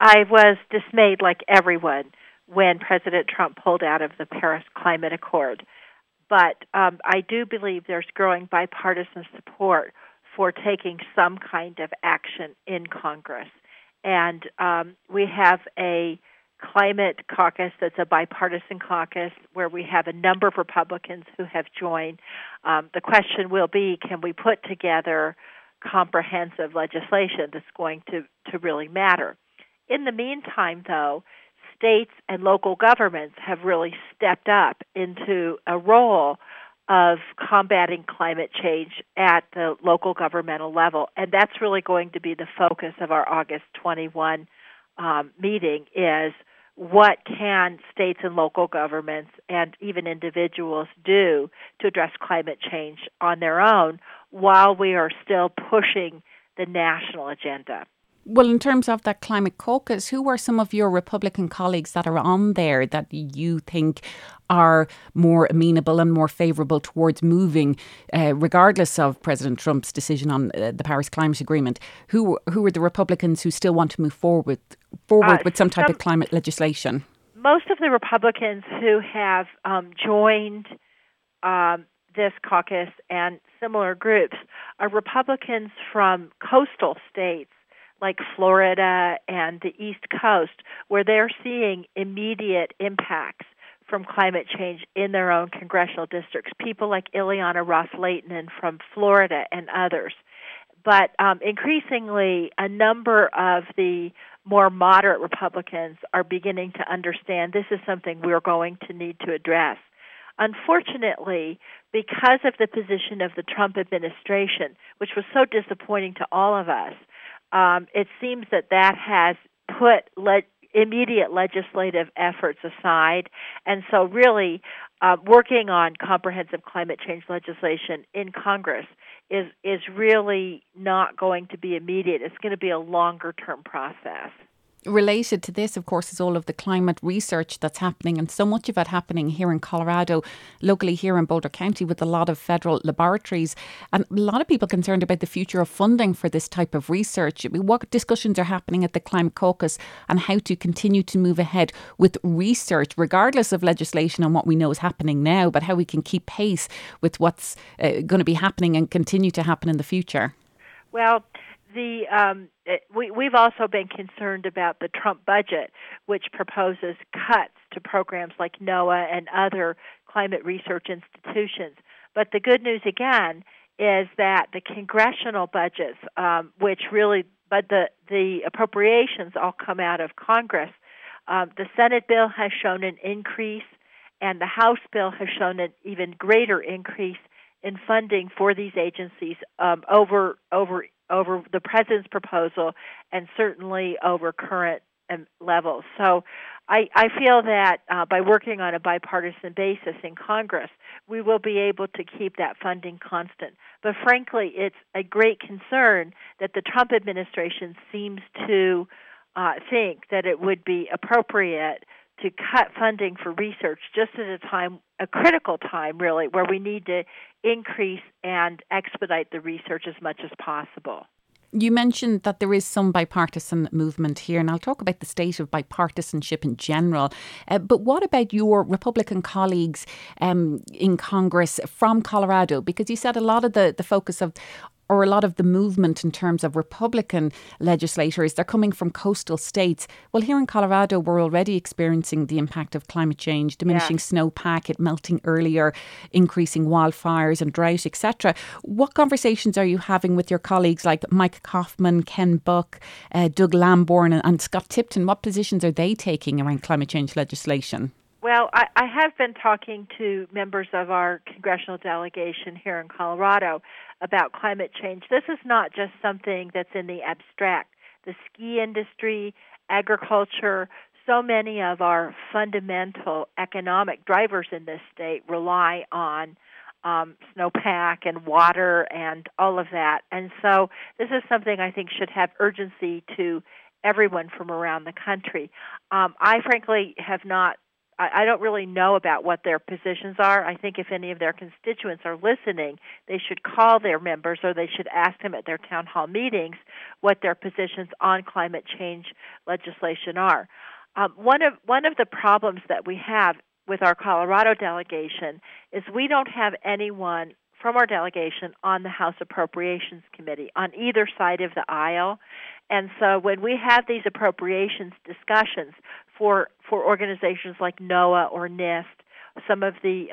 I was dismayed, like everyone, when President Trump pulled out of the Paris Climate Accord. But I do believe there's growing bipartisan support for taking some kind of action in Congress. And we have a climate caucus that's a bipartisan caucus where we have a number of Republicans who have joined. The question will be, can we put together comprehensive legislation that's going to really matter? In the meantime, though, states and local governments have really stepped up into a role of combating climate change at the local governmental level. And that's really going to be the focus of our August 21 meeting, is what can states and local governments and even individuals do to address climate change on their own while we are still pushing the national agenda. Well, in terms of that climate caucus, who are some of your Republican colleagues that are on there that you think are more amenable and more favourable towards moving, regardless of President Trump's decision on the Paris Climate Agreement? Who are the Republicans who still want to move forward with some type of climate legislation? Most of the Republicans who have joined this caucus and similar groups are Republicans from coastal states like Florida and the East Coast, where they're seeing immediate impacts from climate change in their own congressional districts. People like Ileana Ros-Lehtinen from Florida and others. But increasingly, a number of the more moderate Republicans are beginning to understand this is something we're going to need to address. Unfortunately, because of the position of the Trump administration, which was so disappointing to all of us, it seems that has put immediate legislative efforts aside. And so really working on comprehensive climate change legislation in Congress is really not going to be immediate. It's going to be a longer-term process. Related to this, of course, is all of the climate research that's happening, and so much of it happening here in Colorado, locally here in Boulder County, with a lot of federal laboratories, and a lot of people concerned about the future of funding for this type of research. What discussions are happening at the Climate Caucus and how to continue to move ahead with research, regardless of legislation and what we know is happening now, but how we can keep pace with what's going to be happening and continue to happen in the future? Well, we've also been concerned about the Trump budget, which proposes cuts to programs like NOAA and other climate research institutions. But the good news, again, is that the congressional budgets, the appropriations all come out of Congress. The Senate bill has shown an increase, and the House bill has shown an even greater increase in funding for these agencies over the president's proposal and certainly over current levels. So I feel that by working on a bipartisan basis in Congress, we will be able to keep that funding constant. But frankly, it's a great concern that the Trump administration seems to think that it would be appropriate to cut funding for research just at a critical time, really, where we need to increase and expedite the research as much as possible. You mentioned that there is some bipartisan movement here, and I'll talk about the state of bipartisanship in general. But what about your Republican colleagues in Congress from Colorado? Because you said a lot of the focus of, or a lot of the movement in terms of Republican legislators, they're coming from coastal states. Well, here in Colorado, we're already experiencing the impact of climate change, diminishing snowpack, it melting earlier, increasing wildfires and drought, etc. What conversations are you having with your colleagues like Mike Coffman, Ken Buck, Doug Lamborn and Scott Tipton? What positions are they taking around climate change legislation? Well, I have been talking to members of our congressional delegation here in Colorado about climate change. This is not just something that's in the abstract. The ski industry, agriculture, so many of our fundamental economic drivers in this state rely on snowpack and water and all of that. And so this is something I think should have urgency to everyone from around the country. I frankly have not I don't really know about what their positions are. I think if any of their constituents are listening, they should call their members or they should ask them at their town hall meetings what their positions on climate change legislation are. One of the problems that we have with our Colorado delegation is we don't have anyone from our delegation on the House Appropriations Committee on either side of the aisle. And so when we have these appropriations discussions for organizations like NOAA or NIST, some of the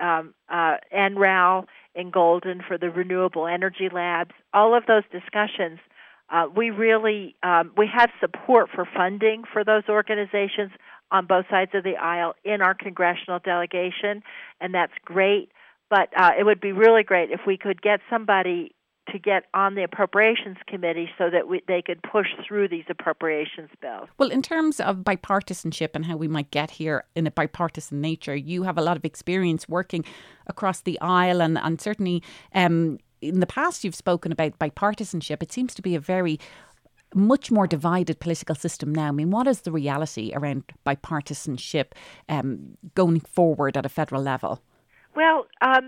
NRAL in Golden for the Renewable Energy Labs, all of those discussions, we have support for funding for those organizations on both sides of the aisle in our congressional delegation, and that's great. But it would be really great if we could get somebody to get on the Appropriations Committee so that they could push through these appropriations bills. Well, in terms of bipartisanship and how we might get here in a bipartisan nature, you have a lot of experience working across the aisle and certainly in the past you've spoken about bipartisanship. It seems to be a very much more divided political system now. I mean, what is the reality around bipartisanship going forward at a federal level? Well,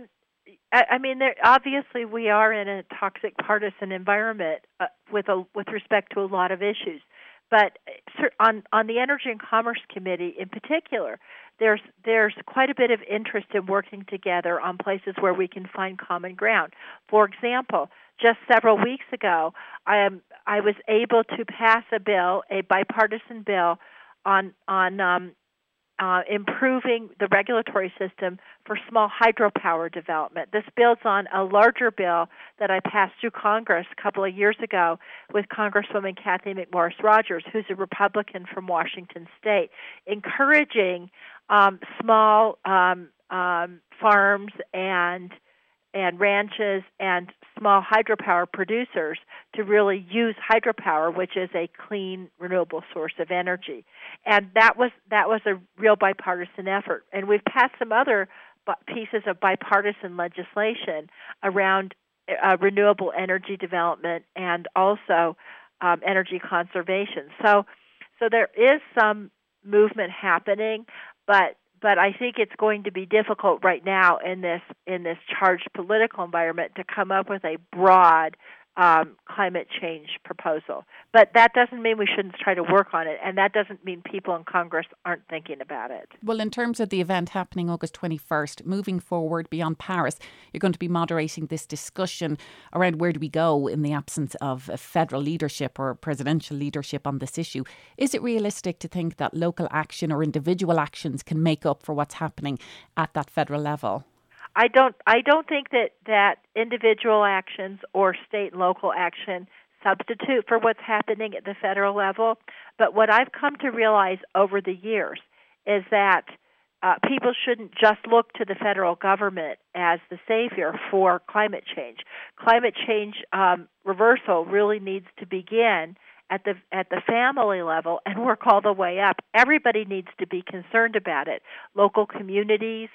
I mean, obviously we are in a toxic partisan environment with respect to a lot of issues. But on the Energy and Commerce Committee in particular, there's quite a bit of interest in working together on places where we can find common ground. For example, just several weeks ago, I was able to pass a bipartisan bill on improving the regulatory system for small hydropower development. This builds on a larger bill that I passed through Congress a couple of years ago with Congresswoman Cathy McMorris Rodgers, who's a Republican from Washington State, encouraging small farms and ranches and small hydropower producers to really use hydropower, which is a clean, renewable source of energy. And that was a real bipartisan effort. And we've passed some other pieces of bipartisan legislation around renewable energy development and also energy conservation. So there is some movement happening, but I think it's going to be difficult right now in this charged political environment to come up with a broad climate change proposal. But that doesn't mean we shouldn't try to work on it, and that doesn't mean people in Congress aren't thinking about it. Well, in terms of the event happening August 21st, moving forward beyond Paris, you're going to be moderating this discussion around where do we go in the absence of federal leadership or presidential leadership on this issue. Is it realistic to think that local action or individual actions can make up for what's happening at that federal level? I don't think that individual actions or state and local action substitute for what's happening at the federal level. But what I've come to realize over the years is that people shouldn't just look to the federal government as the savior for climate change. Climate change reversal really needs to begin at the family level and work all the way up. Everybody needs to be concerned about it. Local communities,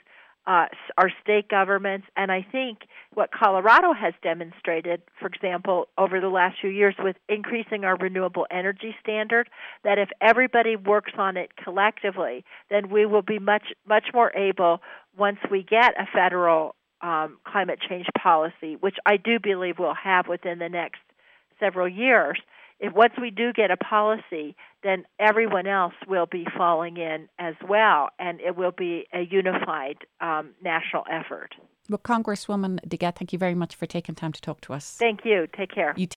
our state governments, and I think what Colorado has demonstrated, for example, over the last few years with increasing our renewable energy standard, that if everybody works on it collectively, then we will be much more able, once we get a federal climate change policy, which I do believe we'll have within the next several years. Once we do get a policy, then everyone else will be falling in as well, and it will be a unified national effort. Well, Congresswoman DeGette, thank you very much for taking time to talk to us. Thank you. Take care.